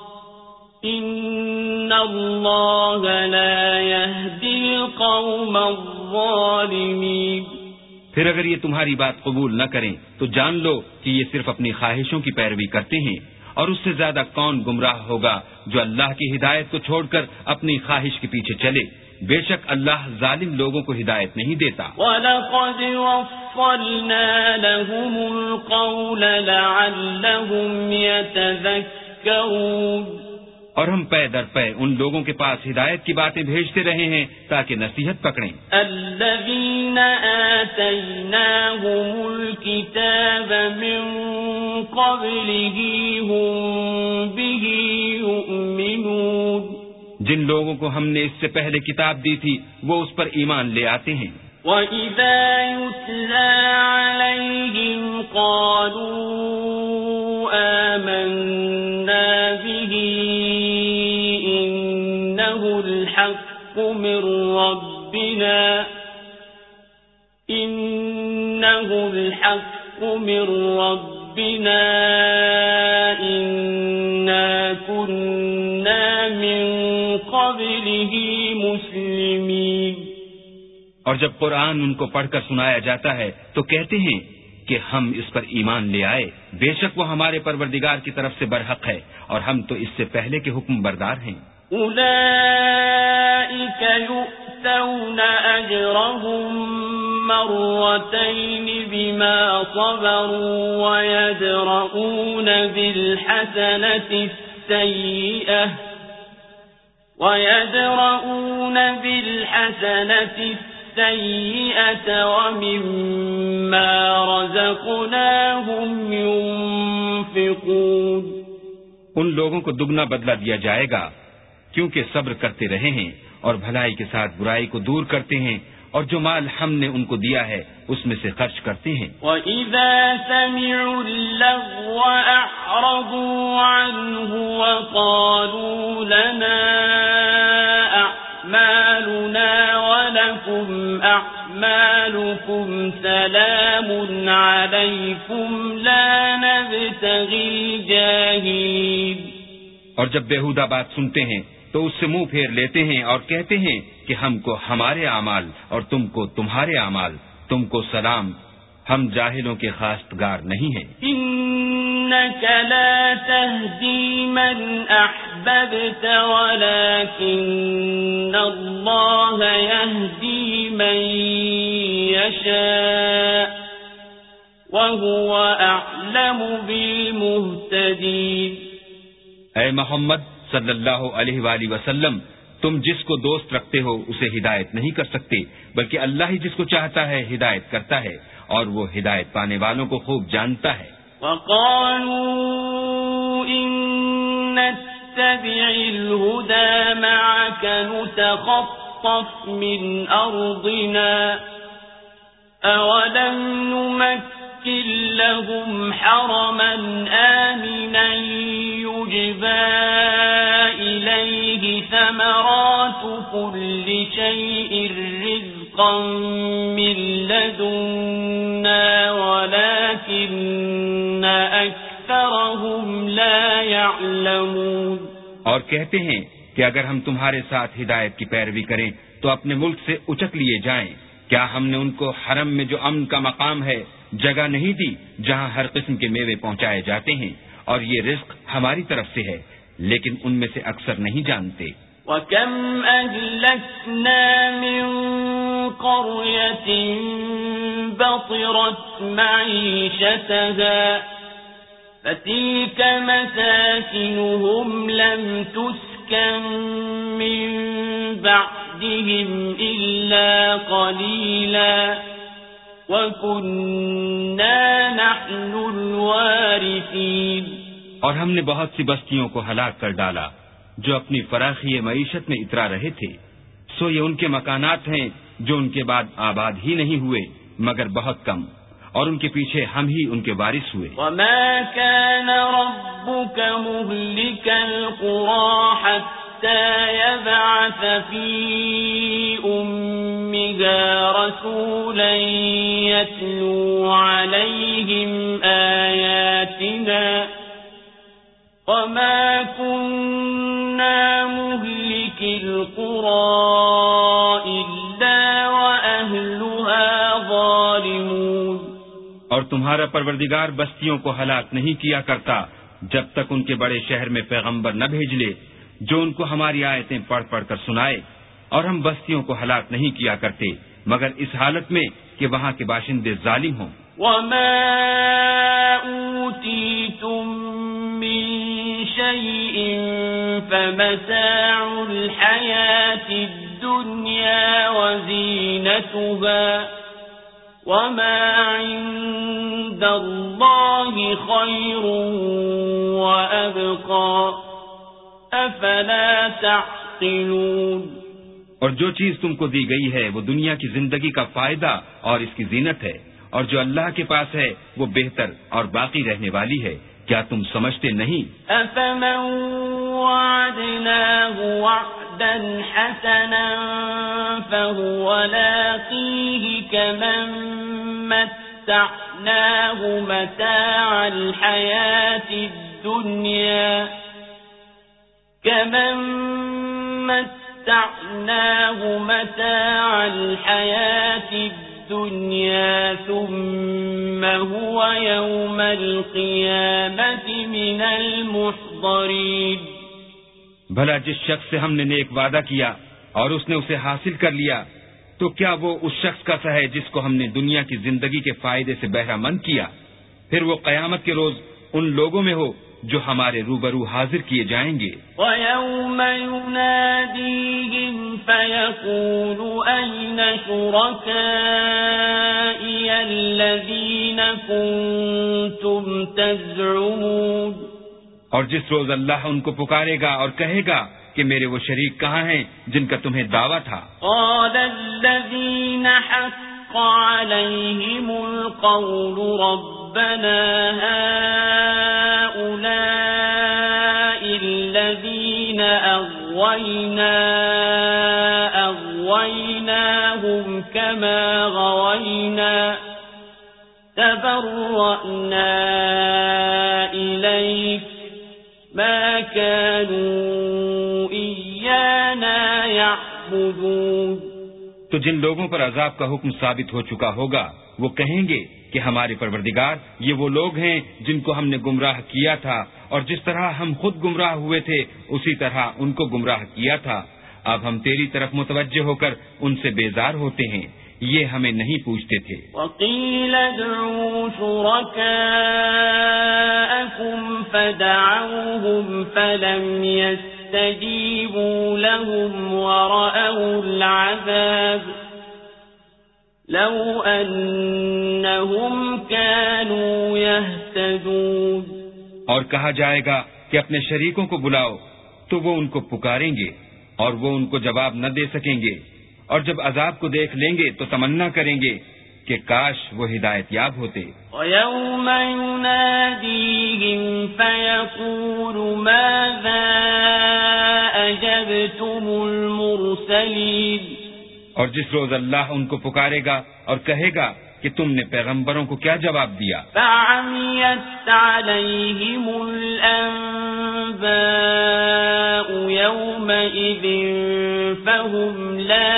إِنَّ اللَّهَ لَا يَهْدِي الْقَوْمَ الظَّالِمِينَ. پھر اگر یہ تمہاری بات قبول نہ کریں تو جان لو کہ یہ صرف اپنی خواہشوں کی پیروی کرتے ہیں، اور اس سے زیادہ کون گمراہ ہوگا جو اللہ کی ہدایت کو چھوڑ کر اپنی خواہش کے پیچھے چلے. بے شک اللہ ظالم لوگوں کو ہدایت نہیں دیتا. وَلَقَدْ وَصَّلْنَا لَهُمُ الْقَوْلَ لَعَلَّهُمْ يَتَذَكَّرُونَ. اور ہم پے در پے ان لوگوں کے پاس ہدایت کی باتیں بھیجتے رہے ہیں تاکہ نصیحت پکڑیں. الَّذِينَ آتَيْنَاهُمُ الْكِتَابَ مِنْ قَبْلِهِ هُمْ بِهِ يُؤْمِنُونَ. جن لوگوں کو ہم نے اس سے پہلے کتاب دی تھی وہ اس پر ایمان لے آتے ہیں. وَإِذَا يُتْلَى عَلَيْهِمْ قَالُوا آمَنَّا بِهِ إِنَّهُ الْحَقُّ مِنْ رَبِّنَا إِنَّهُ الْحَقُّ مِنْ رَبِّنَا إِنَّا كُنَّا مِنْ قَبْلِهِ مُسْلِمِينَ. اور جب قرآن ان کو پڑھ کر سنایا جاتا ہے تو کہتے ہیں کہ ہم اس پر ایمان لے آئے، بے شک وہ ہمارے پروردگار کی طرف سے برحق ہے اور ہم تو اس سے پہلے کے حکم بردار ہیں. أولئك يؤتون أجرهم مرتين بما صبروا ويدرؤون بالحسنة السيئة ويدرؤون بالحسنة السيئة ومما رزقناهم ينفقون. ان لوگوں کو دگنا بدلہ دیا جائے گا کیونکہ صبر کرتے رہے ہیں اور بھلائی کے ساتھ برائی کو دور کرتے ہیں اور جو مال ہم نے ان کو دیا ہے اس میں سے خرچ کرتے ہیں. وَإِذَا سَمِعُوا اللَّغْوَ أَعْرَضُوا عَنْهُ وَقَالُوا لَنَا أَعْمَالُنَا وَلَكُمْ أَعْمَالُكُمْ سَلَامٌ عَلَيْكُمْ لَا نَبْتَغِي الْجَاهِلِينَ. اور جب بیہودہ بات سنتے ہیں تو اس سے منہ پھیر لیتے ہیں اور کہتے ہیں کہ ہم کو ہمارے اعمال اور تم کو تمہارے اعمال، تم کو سلام، ہم جاہلوں کے خواستگار نہیں ہیں. إِنَّكَ لَا تَهْدِي مَنْ أَحْبَبْتَ وَلَكِنَّ اللَّهَ يَهْدِي مَنْ يَشَاءُ وَهُوَ أَعْلَمُ بِالْمُهْتَدِينَ. اے محمد صلی اللہ علیہ وآلہ وسلم، تم جس کو دوست رکھتے ہو اسے ہدایت نہیں کر سکتے، بلکہ اللہ ہی جس کو چاہتا ہے ہدایت کرتا ہے اور وہ ہدایت پانے والوں کو خوب جانتا ہے. وَقَالُوا إِن نَّتَّبِعِ الْهُدَى مَعَكَ نُتَخَطَّفْ مِنْ أَرْضِنَا أَوَلَمْ نُمَكِّنْ لَهُمْ حَرَمًا آمِنًا يُجْبَى إِلَيْهِ ثَمَرَاتُ كُلِّ شَيْءٍ رِزْقًا مِّن لَّدُنَّا وَلَكِنَّ أَكْثَرَهُمْ لَا يَعْلَمُونَ. اور کہتے ہیں کہ اگر ہم تمہارے ساتھ ہدایت کی پیروی کریں تو اپنے ملک سے اچک لیے جائیں. کیا ہم نے ان کو حرم میں جو امن کا مقام ہے جگہ نہیں دی جہاں ہر قسم کے میوے پہنچائے جاتے ہیں، اور یہ رزق ہماری طرف سے ہے، لیکن ان میں سے اکثر نہیں جانتے. وَكَمْ أَهْلَكْنَا مِنْ قَرْيَةٍ بَطِرَتْ مَعِيشَتَهَا فَتِلْكَ مَسَاكِنُهُمْ لَمْ تُسْكَنْ مِنْ بَعْدِهِمْ عهدهم إلا قليلا وكنا نحن الوارثين. اور ہم نے بہت سی بستیوں کو ہلاک کر ڈالا جو اپنی فراخی معیشت میں اترا رہے تھے، سو یہ ان کے مکانات ہیں جو ان کے بعد آباد ہی نہیں ہوئے مگر بہت کم، اور ان کے پیچھے ہم ہی ان کے وارث ہوئے. وما كان ربك مهلك القرى حتى يبعث في أمها رسولا يتلو عليهم آياتنا وما كنا مهلك القرى إلا وأهلها ظالمون. اور تمہارا پروردگار بستیوں کو ہلاک نہیں کیا کرتا جب تک ان کے بڑے شہر میں پیغمبر نہ بھیج لے جو ان کو ہماری آیتیں پڑھ پڑھ کر سنائے، اور ہم بستیوں کو ہلاک نہیں کیا کرتے مگر اس حالت میں کہ وہاں کے باشندے ظالم ہوں. وما أوتيتم من شيء فمتاع الحياة الدنيا وزينتها وما عند الله خير وأبقى أفلا تعقلون. اور جو چیز تم کو دی گئی ہے وہ دنیا کی زندگی کا فائدہ اور اس کی زینت ہے، اور جو اللہ کے پاس ہے وہ بہتر اور باقی رہنے والی ہے، کیا تم سمجھتے نہیں؟ أفمن وعدناه وعدا حسنا فهو لاقيه كمن متعناه متاع الحياة الدنيا كمن متعناه متاع الحياة الدنيا ثم هو يوم القيامة من المحضرين. بھلا جس شخص سے ہم نے نیک وعدہ کیا اور اس نے اسے حاصل کر لیا تو کیا وہ اس شخص کا سا ہے جس کو ہم نے دنیا کی زندگی کے فائدے سے بہرہ مند کیا، پھر وہ قیامت کے روز ان لوگوں میں ہو جو ہمارے روبرو حاضر کیے جائیں گے. وَيَوْمَ يُنَادِيهِمْ فَيَقُولُ أَيْنَ شُرَكَائِيَ الَّذِينَ كُنتُمْ تَزْعُمُونَ. اور جس روز اللہ ان کو پکارے گا اور کہے گا کہ میرے وہ شریک کہاں ہیں جن کا تمہیں دعویٰ تھا. قَالَ الَّذِينَ حَقَّ عَلَيْهِمُ الْقَوْلُ رَبَّنَا هَؤُلَاءِ الَّذِينَ أَغْوَيْنَا أَغْوَيْنَاهُمْ كَمَا غَوَيْنَا تَبَرَّأْنَا إِلَيْكَ ما كانوا إيانا يعبدون. تو جن لوگوں پر عذاب کا حکم ثابت ہو چکا ہوگا وہ کہیں گے کہ ہمارے پروردگار یہ وہ لوگ ہیں جن کو ہم نے گمراہ کیا تھا، اور جس طرح ہم خود گمراہ ہوئے تھے اسی طرح ان کو گمراہ کیا تھا. اب ہم تیری طرف متوجہ ہو کر ان سے بیزار ہوتے ہیں، یہ ہمیں نہیں پوچھتے تھے. وَقِيلَ ادْعُوا شُرَكَاءَكُمْ فَدَعَوْهُمْ فَلَمْ يَسْتَجِيبُوا لَهُمْ وَرَأَوُا الْعَذَابَ لَوْ أَنَّهُمْ كَانُوا يَهْتَدُونَ. اور کہا جائے گا کہ اپنے شریکوں کو بلاؤ تو وہ ان کو پکاریں گے اور وہ ان کو جواب نہ دے سکیں گے، اور جب عذاب کو دیکھ لیں گے تو تمنا کریں گے کہ کاش وہ ہدایت یاب ہوتے. وَيَوْمَ يُنَادِيهِمْ فَيَقُولُ مَاذَا أَجَبْتُمُ الْمُرْسَلِينَ. اور جس روز اللہ ان کو پکارے گا اور کہے گا کہ تم نے پیغمبروں کو کیا جواب دیا. فَعَمِيَتْ عَلَيْهِمُ الْأَنبَاءُ يَوْمَئِذٍ فَهُمْ لَا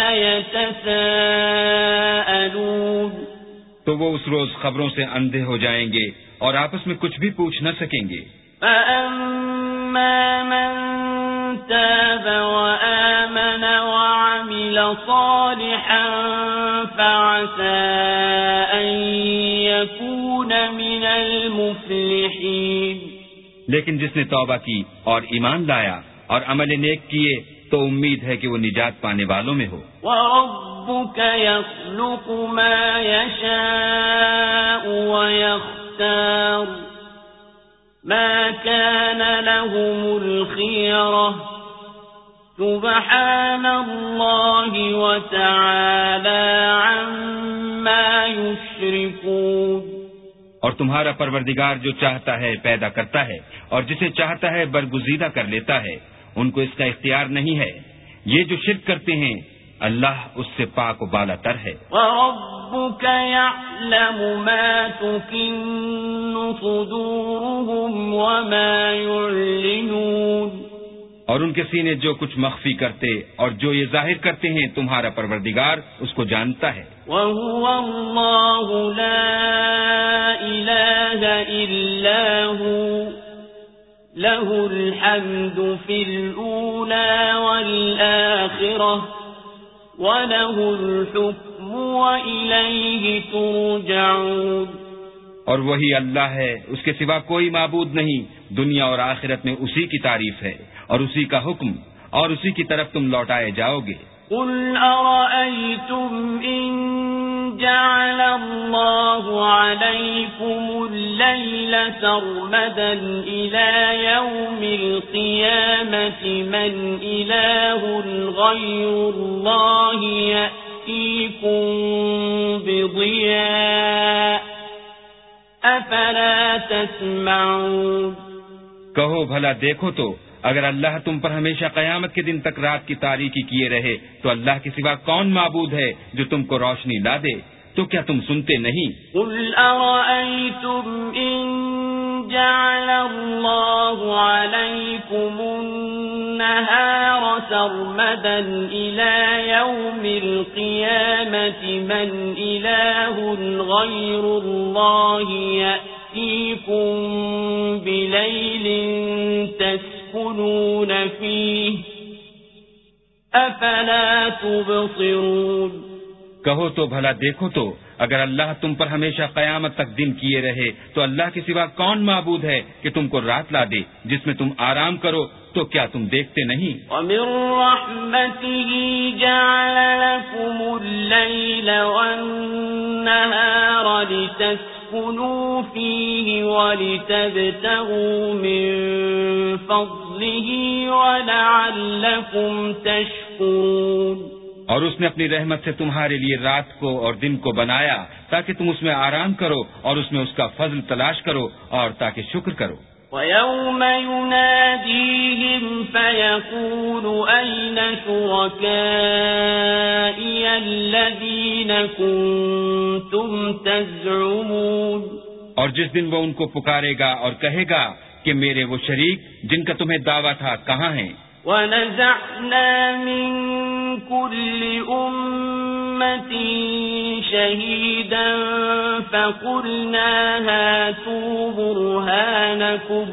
يَتَسَاءَلُونَ. تو وہ اس روز خبروں سے اندھے ہو جائیں گے اور آپس میں کچھ بھی پوچھ نہ سکیں گے. فَأَمَّا مَن تَابَ وَآمَنَ وَعَمِلَ صَالِحًا فَعَسَىٰ أَن يَكُونَ مِنَ الْمُفْلِحِينَ. لیکن جس نے توبہ کی اور ایمان لایا اور عمل نیک کیے تو امید ہے کہ وہ نجات پانے والوں میں ہو۔ وَرَبُّكَ يَخْلُقُ مَا يَشَاءُ وَيَخْتَارُ مَا كَانَ لَهُمُ الْخِيَرَةُ سُبْحَانَ اللَّهِ وَتَعَالَى عَمَّا يُشْرِكُونَ۔ اور تمہارا پروردگار جو چاہتا ہے پیدا کرتا ہے اور جسے چاہتا ہے برگزیدہ کر لیتا ہے، ان کو اس کا اختیار نہیں ہے۔ یہ جو شرک کرتے ہیں اللہ اس سے پاک و بالا تر ہے۔ وَرَبُّكَ يَعْلَمُ مَا تُكِنُّ صُدُورُهُمْ وَمَا يُعْلِنُونَ۔ اور ان کے سینے جو کچھ مخفی کرتے اور جو یہ ظاہر کرتے ہیں تمہارا پروردگار اس کو جانتا ہے۔ وَهُوَ اللَّهُ لَا إِلَٰهَ إِلَّا هُوَ لَهُ الْحَمْدُ فِي الْأُولَى وَالْآخِرَةِ وَلَهُ الْحُكْمُ وَإِلَيْهِ تُرْجَعُونَ۔ اور وہی اللہ ہے، اس کے سوا کوئی معبود نہیں، دنیا اور آخرت میں اسی کی تعریف ہے اور اسی کا حکم، اور اسی کی طرف تم لوٹائے جاؤ گے۔ قُلْ أَرَأَيْتُمْ إِنْ جَعَلَ اللَّهُ عَلَيْكُمُ اللَّيْلَ سَرْمَدًا إِلَى يَوْمِ الْقِيَامَةِ مَنْ إِلَٰهٌ غَيْرُ اللَّهِ يَأْتِيكُمْ بِضِيَاءٍ أَفَلَا تَسْمَعُونَ۔ کہو بھلا دیکھو تو اگر اللہ تم پر ہمیشہ قیامت کے دن تک رات کی تاریکی کیے رہے تو اللہ کے سوا کون معبود ہے جو تم کو روشنی لا دے؟ تو کیا تم سنتے نہیں؟ قُلْ أَرَأَيْتُمْ إِنْ جَعَلَ اللَّهُ عَلَيْكُمُ النَّهَارَ سَرْمَدًا إِلَى يَوْمِ الْقِيَامَةِ مَنْ إِلَٰهٌ غَيْرُ اللَّهِ يَأْتِيكُمْ بِلَيْلٍ تَسْكُنُونَ فِيهِ أَفَلَا تُبْصِرُونَ۔ کہو تو بھلا دیکھو تو اگر اللہ تم پر ہمیشہ قیامت تک دن کیے رہے تو اللہ کے سوا کون معبود ہے کہ تم کو رات لا دے جس میں تم آرام کرو؟ تو کیا تم دیکھتے نہیں؟ وَمِن رَحْمَتِهِ جَعَلَ لَكُمُ اللَّيْلَ وَالنَّهَارَ لِتَسْكُنُوا فِيهِ وَلِتَبْتَغُوا مِن فَضْلِهِ وَلَعَلَّكُمْ تَشْكُرُونَ۔ اور اس نے اپنی رحمت سے تمہارے لیے رات کو اور دن کو بنایا تاکہ تم اس میں آرام کرو اور اس میں اس کا فضل تلاش کرو اور تاکہ شکر کرو۔ وَيَوْمَ يُنَادِيهِمْ فَيَقُولُ أَيْنَ شُرَكَائِيَ الَّذِينَ كُنتُمْ تَزْعُمُونَ۔ اور جس دن وہ ان کو پکارے گا اور کہے گا کہ میرے وہ شریک جن کا تمہیں دعویٰ تھا کہاں ہیں؟ وَنَزَعْنَا مِن كُلِّ أُمَّةٍ شَهِيدًا فَقُلْنَا هَاتُوا بُرْهَانَكُمْ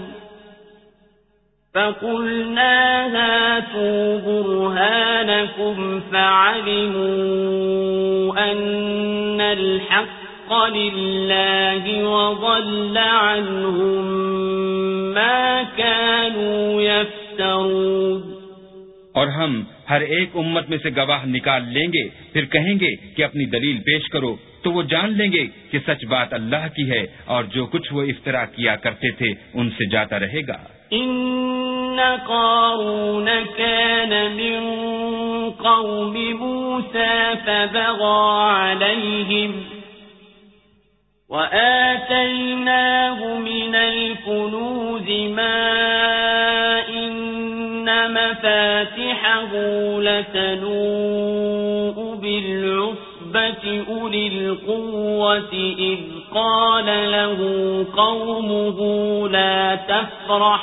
فَقُلْنَا هَاتُوا بُرْهَانَكُمْ فَعَلِمُوا أَنَّ الْحَقَّ لِلَّهِ وَضَلَّ عَنْهُمْ مَا كَانُوا يَفْتَرُونَ۔ اور ہم ہر ایک امت میں سے گواہ نکال لیں گے، پھر کہیں گے کہ اپنی دلیل پیش کرو، تو وہ جان لیں گے کہ سچ بات اللہ کی ہے اور جو کچھ وہ افترا کیا کرتے تھے ان سے جاتا رہے گا۔ إِنَّ قَارُونَ كَانَ مِن قَوْمِ مُوسَى فَبَغَى عَلَيْهِمْ وَآتَيْنَاهُ مِنَ الْكُنُوزِ مَا إِنَّ مَفَاتِحَهُ لَتَنُوءُ بِالْعُصْبَةِ أُولِي الْقُوَّةِ إِذْ قَالَ لَهُ قَوْمُهُ لَا تَفْرَحْ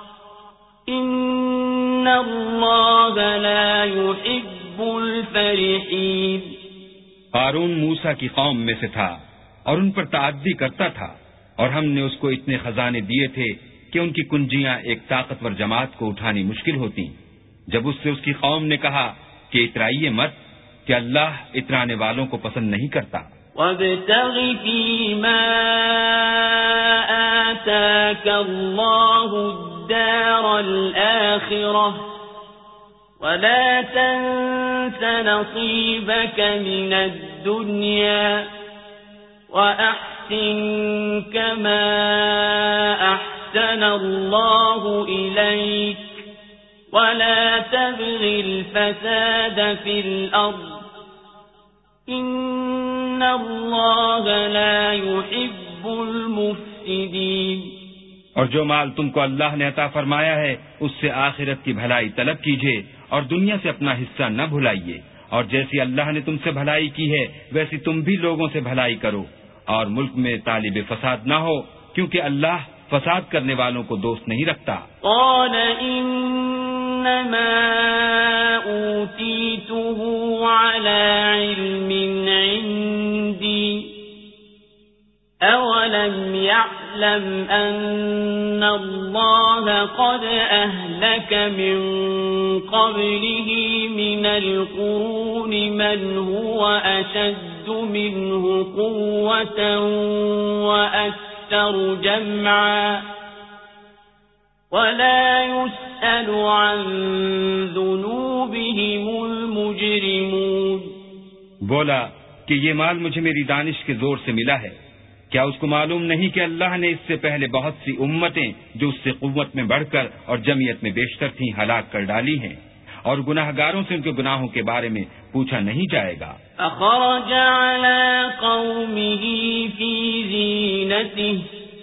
إِنَّ اللَّهَ لَا يُحِبُّ الْفَرِحِينَ۔ قارون موسیٰ کی قوم میں سے تھا اور ان پر تعدی کرتا تھا، اور ہم نے اس کو اتنے خزانے دیے تھے کہ ان کی کنجیاں ایک طاقتور جماعت کو اٹھانی مشکل ہوتی۔ جب اس سے اس کی قوم نے کہا کہ اترائیے مت، کہ اللہ اترانے والوں کو پسند نہیں کرتا۔ وَابْتَغِ فِيمَا آتَاكَ اللَّهُ الدَّارَ الْآخِرَةَ ولا تنس نصيبك من الدنيا وأحسن كما أحسن الله إليك ولا تبغ الفساد في الأرض إن الله لا يحب المفسدين. اور جو مال تم کو اللہ نے عطا فرمایا ہے اس سے آخرت کی بھلائی طلب کیجیے اور دنیا سے اپنا حصہ نہ بھلائیے، اور جیسی اللہ نے تم سے بھلائی کی ہے ویسی تم بھی لوگوں سے بھلائی کرو، اور ملک میں طالب فساد نہ ہو کیونکہ اللہ فساد کرنے والوں کو دوست نہیں رکھتا. قال انما اوتیته على علم عندي اولم يعلم ان الله قد اهلك من قبله من القرون من هو اشد منه قوة واكثر جمعا ولا يسأل عن ذنوبهم المجرمون. بولا کہ یہ مال مجھے میری دانش کے زور سے ملا ہے، کیا اس کو معلوم نہیں کہ اللہ نے اس سے پہلے بہت سی امتیں جو اس سے قوت میں بڑھ کر اور جمعیت میں بیشتر تھیں ہلاک کر ڈالی ہیں، اور گناہ گاروں سے ان کے گناہوں کے بارے میں پوچھا نہیں جائے گا. فخرج على قومه في زينته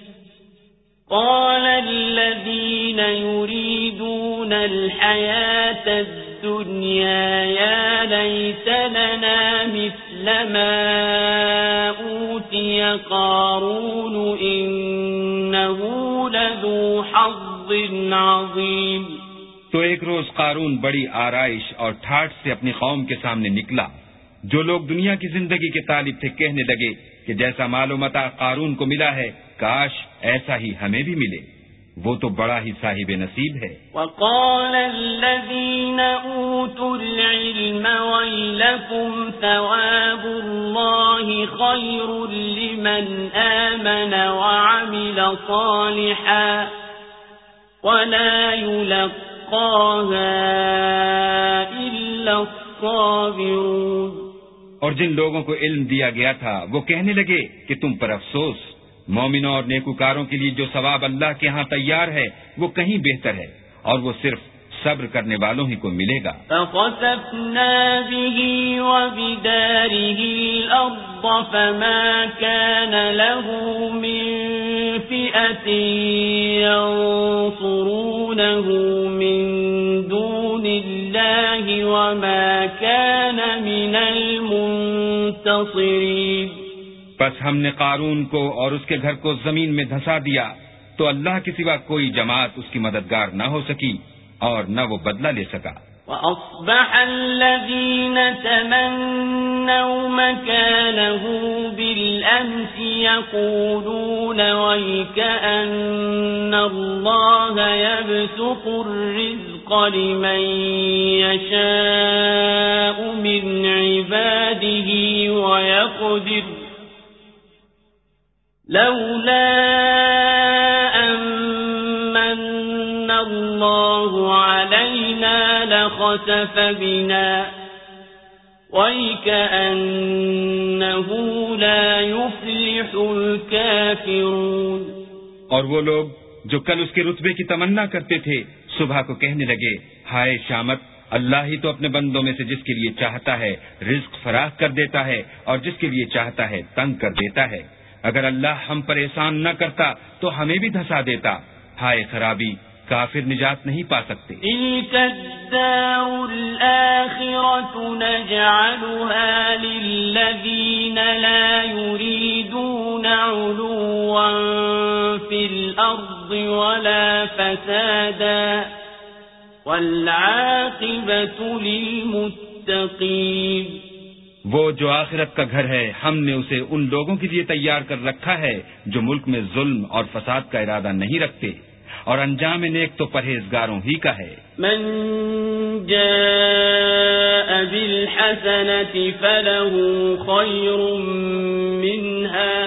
قال الذين يريدون الحياة الدنيا يا ليت لنا مثل ما أوتي قارون إنه لذو حظ عظيم. تو ایک روز قارون بڑی آرائش اور ٹھاٹ سے اپنی قوم کے سامنے نکلا. جو لوگ دنیا کی زندگی کے طالب تھے کہنے لگے کہ جیسا مال و متاع قارون کو ملا ہے کاش ایسا ہی ہمیں بھی ملے، وہ تو بڑا ہی صاحب نصیب ہے. وقال الذين اوتوا العلم ويلكم ثواب الله خير لمن آمن وعمل صالحا ولا يلقاها إلا الصابرون. اور جن لوگوں کو علم دیا گیا تھا وہ کہنے لگے کہ تم پر افسوس، مومنوں اور نیکوکاروں کے لیے جو ثواب اللہ کے ہاں تیار ہے وہ کہیں بہتر ہے، اور وہ صرف صبر کرنے والوں ہی کو ملے گا. فَخَسَفْنَا بِهِ وَبِدَارِهِ الْأَرْضَ فَمَا كَانَ لَهُ مِنْ فِئَةٍ يَنْصُرُونَهُ مِنْ دُونِ اللَّهِ وَمَا كَانَ مِنَ الْمُنْتَصِرِينَ. پس ہم نے قارون کو اور اس کے گھر کو زمین میں دھسا دیا تو اللہ کے سوا کوئی جماعت اس کی مددگار نہ ہو سکی اور نہ وہ بدلہ لے سکا. وَأَصْبَحَ الَّذِينَ تَمَنَّوْا مَكَانَهُ بِالْأَمْسِ يَقُولُونَ وَيْكَأَنَّ اللَّهَ يَبْسُطُ الرِّزْقَ لِمَن يَشَاءُ مِنْ عِبَادِهِ وَيَقْدِرُ لولا أمن الله علينا لخسف بنا وَيْكَأَنَّهُ لَا يُفْلِحُ الْكَافِرُونَ. اور وہ لوگ جو کل اس کے رتبے کی تمنا کرتے تھے صبح کو کہنے لگے ہائے شامت، اللہ ہی تو اپنے بندوں میں سے جس کے لیے چاہتا ہے رزق فراخ کر دیتا ہے اور جس کے لیے چاہتا ہے تنگ کر دیتا ہے. اگر اللہ ہم پر احسان نہ کرتا تو ہمیں بھی دھسا دیتا. ہائے خرابی، کافر نجات نہیں پا سکتے. تِلْكَ الدَّارُ الْآخِرَةُ نَجْعَلُهَا لِلَّذِينَ لَا يُرِيدُونَ عُلُوًّا فِي الْأَرْضِ وَلَا فَسَادًا وَالْعَاقِبَةُ لِلْمُتَّقِينَ. وہ جو آخرت کا گھر ہے ہم نے اسے ان لوگوں کے لیے تیار کر رکھا ہے جو ملک میں ظلم اور فساد کا ارادہ نہیں رکھتے، اور انجام نیک تو پرہیزگاروں ہی کا ہے. من جاء بالحسنة فله خير منها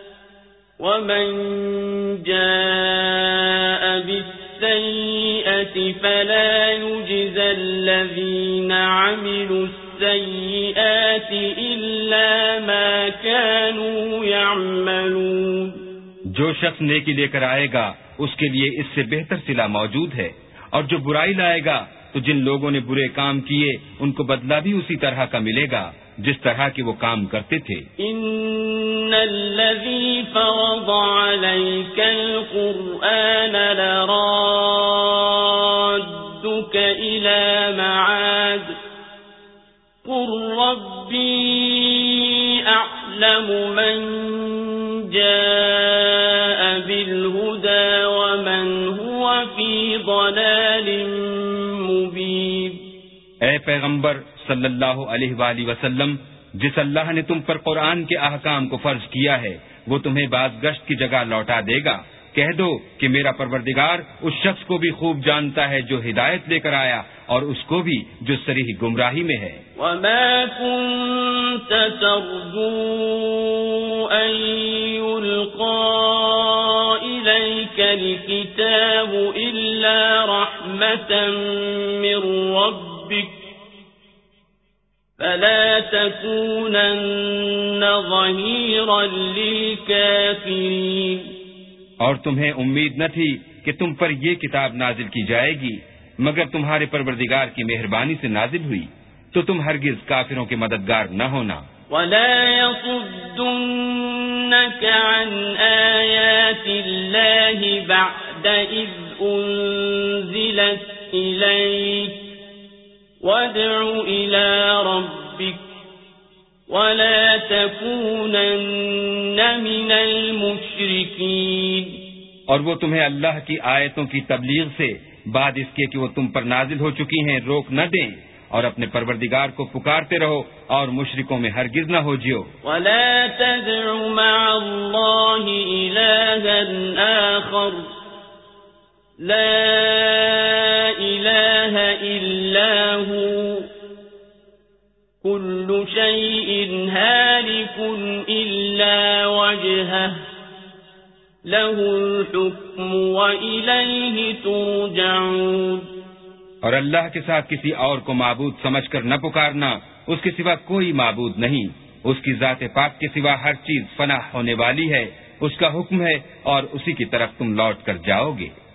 ومن جاء بالسيئة فلا يجزى الذين عملوا السيئات إلا ما كانوا يعملون. جو شخص نیکی لے کر آئے گا اس کے لیے اس سے بہتر صلہ موجود ہے، اور جو برائی لائے گا تو جن لوگوں نے برے کام کیے ان کو بدلہ بھی اسی طرح کا ملے گا جس طرح کے وہ کام کرتے تھے. ان الذي فرض عليك القرآن لرادك الى معاد قل ربي اعلم من جاء بالهدى ومن هو في ضلال مبين. اے پیغمبر صلی اللہ علیہ وآلہ وسلم، جس اللہ نے تم پر قرآن کے احکام کو فرض کیا ہے وہ تمہیں باز گشت کی جگہ لوٹا دے گا. کہہ دو کہ میرا پروردگار اس شخص کو بھی خوب جانتا ہے جو ہدایت لے کر آیا اور اس کو بھی جو صریح گمراہی میں ہے. وما كنت ترجو أن يلقى إليك الكتاب إلا رحمة من ربك فلا تكونن ظهيرا للكافرين. اور تمہیں امید نہ تھی کہ تم پر یہ کتاب نازل کی جائے گی مگر تمہارے پروردگار کی مہربانی سے نازل ہوئی، تو تم ہرگز کافروں کے مددگار نہ ہونا. ولا يصدنك عن آيات الله بعد إذ أنزلت إليك وادع إلى ربك ولا تكونن من المشركين. اور وہ تمہیں اللہ کی آیتوں کی تبلیغ سے بعد اس کے کہ وہ تم پر نازل ہو چکی ہیں روک نہ دیں، اور اپنے پروردگار کو پکارتے رہو اور مشرکوں میں ہرگز نہ ہو جیو. ولا تدع مع الله إلها آخر لا إله إلا هو كل شيء هالك إلا وجهه له الحكم وإليه ترجعون. اور اللہ کے ساتھ کسی اور کو معبود سمجھ کر نہ پکارنا، اس کے سوا کوئی معبود نہیں، اس کی ذات پاک کے سوا ہر چیز فنا ہونے والی ہے، اس کا حکم ہے اور اسی کی طرف تم لوٹ کر جاؤ گے.